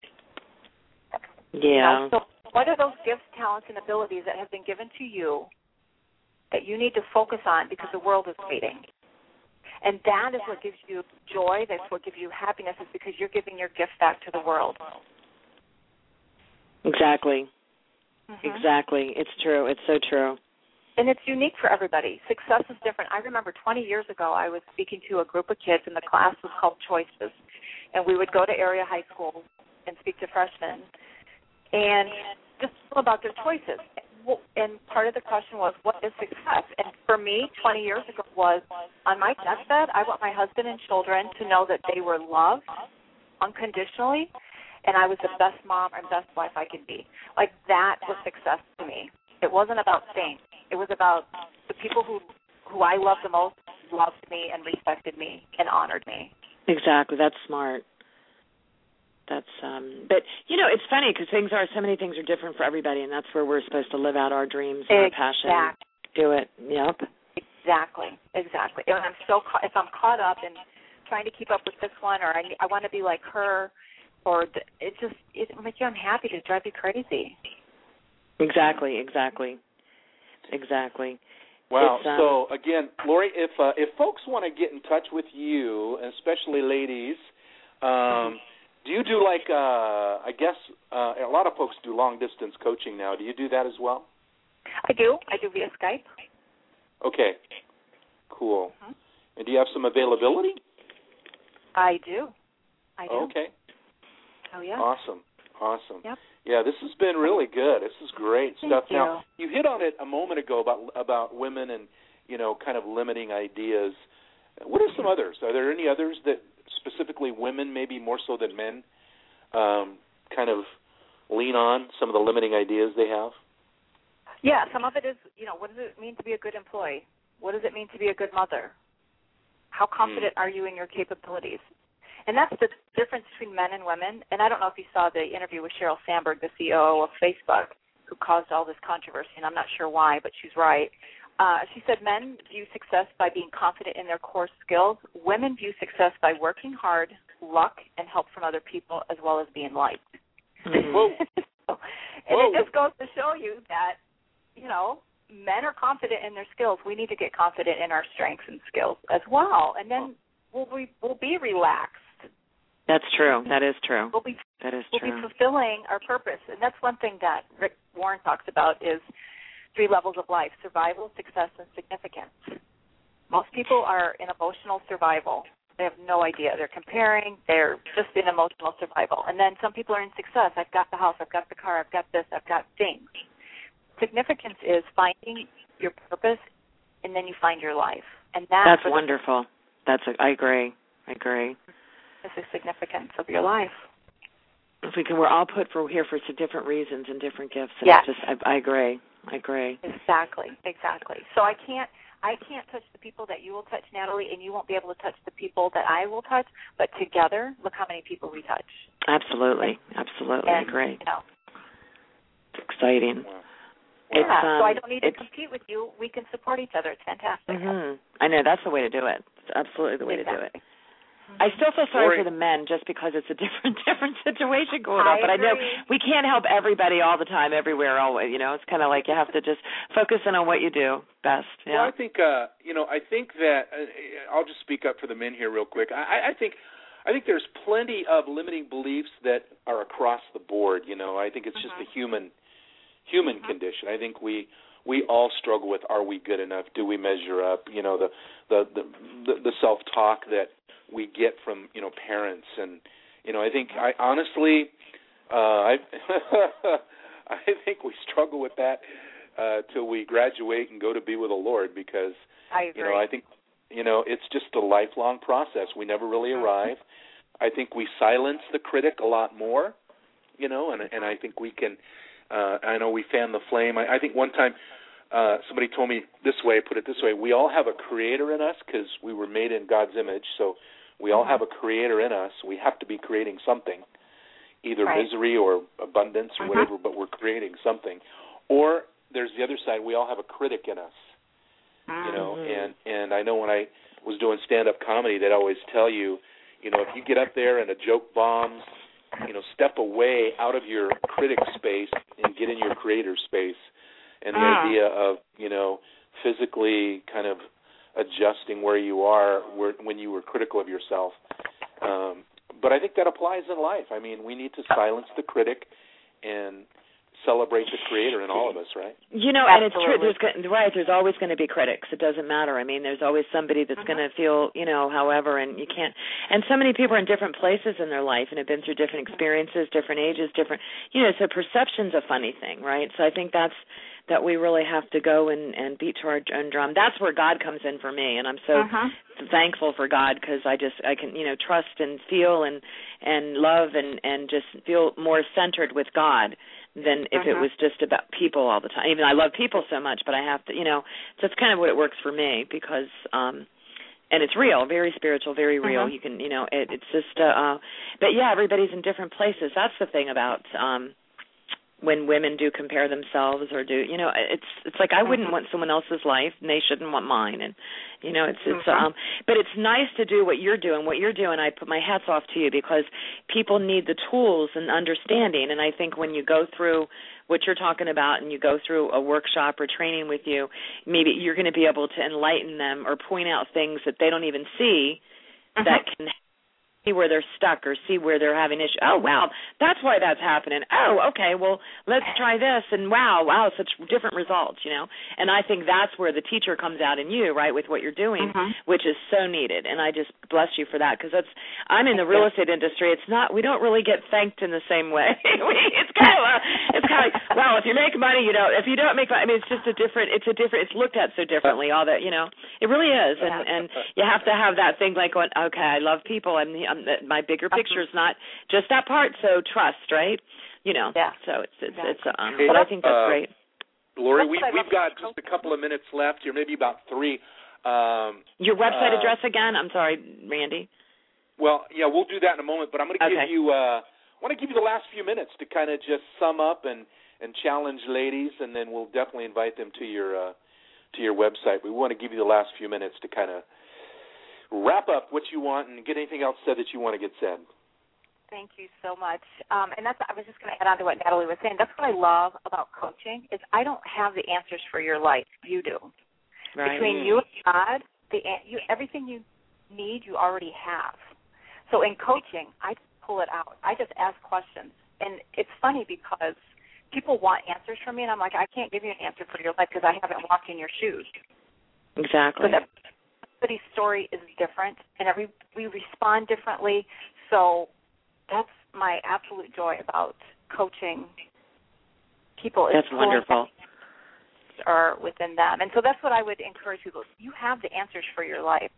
Yeah. So what are those gifts, talents, and abilities that have been given to you that you need to focus on because the world is waiting? And that is what gives you joy. That's what gives you happiness, is because you're giving your gift back to the world. Exactly. Exactly. It's true. It's so true. And it's unique for everybody. Success is different. I remember 20 years ago, I was speaking to a group of kids, and the class was called Choices. And we would go to area high schools and speak to freshmen and just about their choices. And part of the question was, what is success? And for me, 20 years ago was, on my deathbed, I want my husband and children to know that they were loved unconditionally, and I was the best mom and best wife I could be. Like, that was success to me. It wasn't about fame. It was about the people who I loved the most loved me and respected me and honored me. Exactly. That's smart. That's but it's funny because so many things are different for everybody, and that's where we're supposed to live out our dreams and our passion. Do it. Yep. Exactly. And if I'm caught up in trying to keep up with this one, or I want to be like her, or it makes you unhappy, to drive you crazy. Exactly. Wow. So again, Lori, if folks want to get in touch with you, especially ladies, do you do I guess a lot of folks do long distance coaching now. Do you do that as well? I do. I do via Skype. Okay. Cool. And do you have some availability? I do. Okay. Oh yeah. Awesome. Yep. Yeah, this has been really good. This is great stuff. Thank you. Now, you hit on it a moment ago about women and kind of limiting ideas. What are some others? Are there any others that specifically women, maybe more so than men, kind of lean on, some of the limiting ideas they have? Yeah, some of it is, what does it mean to be a good employee? What does it mean to be a good mother? How confident are you in your capabilities? And that's the difference between men and women. And I don't know if you saw the interview with Sheryl Sandberg, the CEO of Facebook, who caused all this controversy, and I'm not sure why, but she's right. She said men view success by being confident in their core skills. Women view success by working hard, luck, and help from other people, as well as being liked. Whoa. It just goes to show you that, men are confident in their skills. We need to get confident in our strengths and skills as well, and then we'll be relaxed. That's true. That is true. We'll be fulfilling our purpose, and that's one thing that Rick Warren talks about is 3 levels of life: survival, success, and significance. Most people are in emotional survival. They have no idea. They're comparing. They're just in emotional survival. And then some people are in success. I've got the house. I've got the car. I've got this. I've got things. Significance is finding your purpose, and then you find your life. And that's wonderful. I agree. That's the significance of your life. If we're all put here for different reasons and different gifts. And yes. I agree. Exactly. So I can't touch the people that you will touch, Natalie, and you won't be able to touch the people that I will touch. But together, look how many people we touch. Absolutely. I agree. It's exciting. Yeah, so I don't need to compete with you. We can support each other. It's fantastic. Mm-hmm. I know. That's the way to do it. It's absolutely the way to do it. I still feel sorry for the men just because it's a different situation going on. But I know we can't help everybody all the time, everywhere, always. It's kind of like you have to just focus in on what you do best. Yeah? Well, I think, I think that I'll just speak up for the men here real quick. I think there's plenty of limiting beliefs that are across the board. I think it's just a human condition. I think we all struggle with: are we good enough? Do we measure up? The self-talk that we get from parents, and I think I think we struggle with that till we graduate and go to be with the Lord, because I think it's just a lifelong process. We never really arrive. I think we silence the critic a lot more, and I think we can. I know we fan the flame. I think one time somebody told me put it this way: we all have a creator in us because we were made in God's image. So we all have a creator in us. We have to be creating something, either misery or abundance or whatever, but we're creating something. Or there's the other side: we all have a critic in us. And I know when I was doing stand-up comedy, they'd always tell you, if you get up there and a joke bombs, step away out of your critic space and get in your creator space. And the idea of, physically kind of adjusting where you are when you were critical of yourself. But I think that applies in life. I mean, we need to silence the critic and celebrate the creator in all of us, right? And it's true. There's always going to be critics. It doesn't matter. I mean, there's always somebody that's going to feel, however, and you can't. And so many people are in different places in their life and have been through different experiences, different ages, different, so perception's a funny thing, right? So I think that we really have to go and beat to our own drum. That's where God comes in for me, and I'm so thankful for God, because I can, trust and feel and love and just feel more centered with God than if it was just about people all the time. Even I love people so much, but I have to, so it's kind of what it works for me, because and it's real, very spiritual, very real. You can, it's just, but yeah, everybody's in different places. That's the thing about when women do compare themselves or do, it's like I wouldn't want someone else's life and they shouldn't want mine. And, but it's nice to do what you're doing. What you're doing, I put my hats off to you, because people need the tools and understanding. And I think when you go through what you're talking about and you go through a workshop or training with you, maybe you're going to be able to enlighten them or point out things that they don't even see that can see where they're stuck or see where they're having issues. Oh, wow, that's why that's happening. Oh, okay, well, let's try this. And wow, such different results, And I think that's where the teacher comes out in you, right, with what you're doing, which is so needed. And I just bless you for that, because I'm in the real estate industry. We don't really get thanked in the same way. It's kind of like, well, if you make money, if you don't make money, I mean, it's looked at so differently, all that, it really is. And you have to have that thing like, going, okay, I love people, and my bigger picture is not just that part, so trust, right? So it's but I think that's great. Lori, we've got just a couple of minutes left here, maybe about 3. Your website address again? I'm sorry, Randy. Well, yeah, we'll do that in a moment, but I'm going to give you want to give you the last few minutes to kind of just sum up and challenge ladies, and then we'll definitely invite them to your website. We want to give you the last few minutes to kind of wrap up what you want and get anything else said that you want to get said. Thank you so much. And I was just going to add on to what Natalie was saying. That's what I love about coaching is I don't have the answers for your life. You do. Right. Between you and God, everything you need, you already have. So in coaching, I just pull it out. I just ask questions. And it's funny because people want answers from me, and I'm like, I can't give you an answer for your life because I haven't walked in your shoes. Exactly. But everybody's story is different, and we respond differently. So that's my absolute joy about coaching people. That's wonderful. Are within them. And so that's what I would encourage people. You have the answers for your life.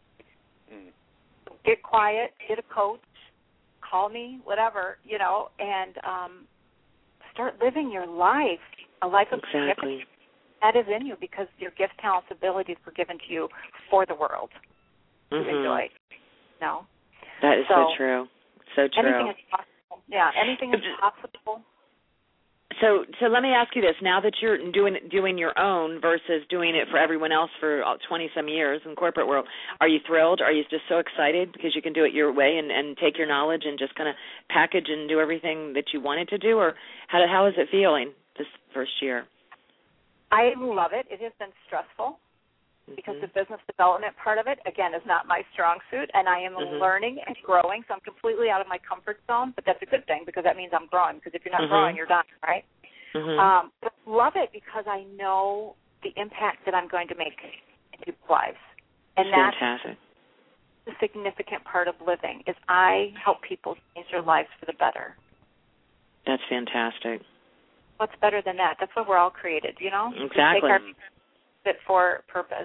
Get quiet, get a coach, call me, whatever, and start living your life, a life of exactly. That is in you because your gifts, talents, abilities were given to you for the world to enjoy. No? That is so true. So true. Anything is possible. Yeah, anything is possible. So let me ask you this. Now that you're doing your own versus doing it for everyone else for 20-some years in the corporate world, are you thrilled? Are you just so excited because you can do it your way and take your knowledge and just kind of package and do everything that you wanted to do? Or how is it feeling this first year? I love it. It has been stressful because the business development part of it, again, is not my strong suit, and I am learning and growing, so I'm completely out of my comfort zone, but that's a good thing because that means I'm growing, because if you're not growing, you're done, right? But love it because I know the impact that I'm going to make in people's lives. And that's fantastic. The significant part of living is I help people change their lives for the better. That's fantastic. What's better than that? That's what we're all created, Exactly. To take our fit for purpose.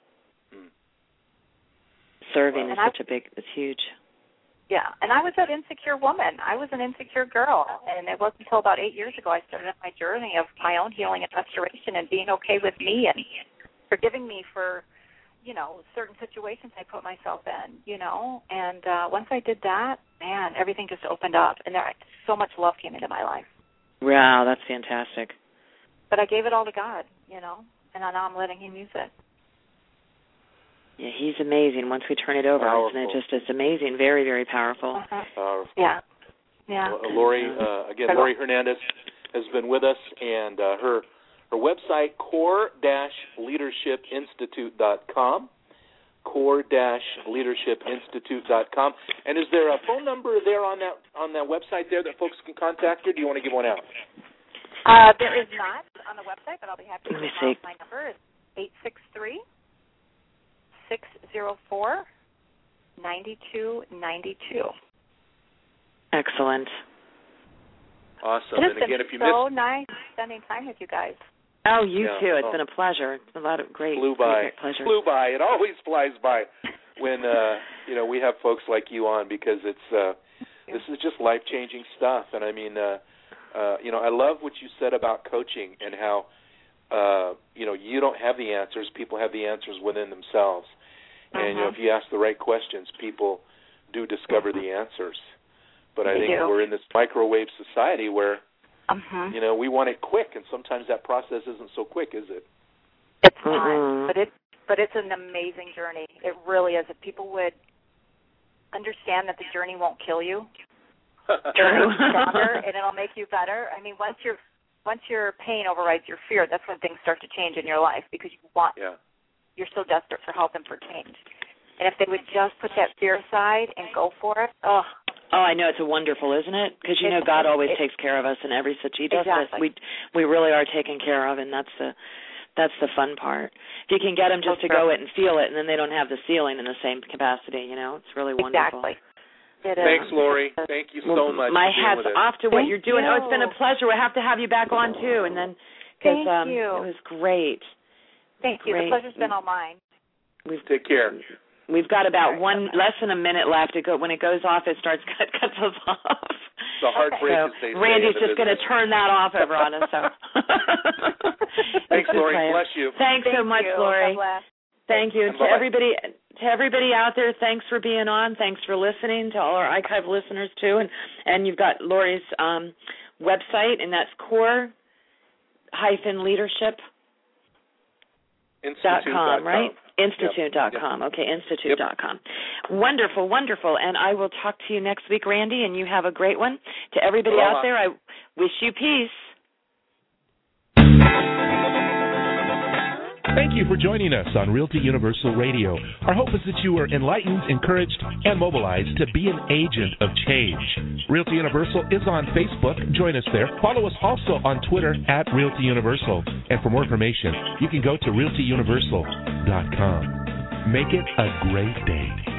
Serving is it's huge. Yeah, and I was that insecure woman. I was an insecure girl, and it wasn't until about 8 years ago I started my journey of my own healing and restoration and being okay with me and forgiving me for, certain situations I put myself in, And once I did that, man, everything just opened up, and so much love came into my life. Wow, that's fantastic. But I gave it all to God, and now I'm letting Him use it. Yeah, He's amazing. Once we turn it over, isn't it just it's amazing, very, very powerful. Powerful. Yeah. Well, Lori, again, Lori Hernandez has been with us, and her website, core-leadershipinstitute.com, core-leadershipinstitute.com. And is there a phone number there on that website there that folks can contact you? Do you want to give one out? There is not on the website, but I'll be happy to give out. My number is 863-604-9292. Excellent. Awesome. And again, if you missed, so nice spending time with you guys. Oh, you too. It's been a pleasure. It's a lot of great pleasure. Flew by. It always flies by when we have folks like you on, because it's this is just life-changing stuff. And I mean, I love what you said about coaching and how you don't have the answers. People have the answers within themselves. And if you ask the right questions, people do discover the answers. But I think we're in this microwave society where we want it quick, and sometimes that process isn't so quick, is it? It's not, but it's an amazing journey. It really is. If people would understand that the journey won't kill you, journey stronger, and it'll make you better. I mean, once your pain overrides your fear, that's when things start to change in your life, because you're so desperate for help and for change. And if they would just put that fear aside and go for it, Oh, I know, it's wonderful, isn't it? Because God always takes care of us in every situation. He does exactly. this. We really are taken care of, and that's the fun part. If you can get them just to go it and feel it, and then they don't have the ceiling in the same capacity, it's really wonderful. Exactly. It is. Thanks, Lori. Thank you so much. My hat's off to what you're doing. You. Oh, it's been a pleasure. We'll have to have you back on too, and then Thank you. It was great. Thank you. The pleasure's been all mine. Take care. We've got about less than a minute left to go. When it goes off, it starts cuts us off. The heartbreak is they say. Randy's just going to turn that off over on us. So. Thanks, Lori. Bless you. Thank so much, Lori. Thank you. To to everybody out there, thanks for being on. Thanks for listening. To all our archive listeners too, and you've got Lori's website, and that's core-leadership.com, right? Institute.com. Yep. Okay, institute.com. Yep. Wonderful, wonderful. And I will talk to you next week, Randy, and you have a great one. To everybody out there, I wish you peace. Thank you for joining us on Realty Universal Radio. Our hope is that you are enlightened, encouraged, and mobilized to be an agent of change. Realty Universal is on Facebook. Join us there. Follow us also on Twitter at Realty Universal. And for more information, you can go to realtyuniversal.com. Make it a great day.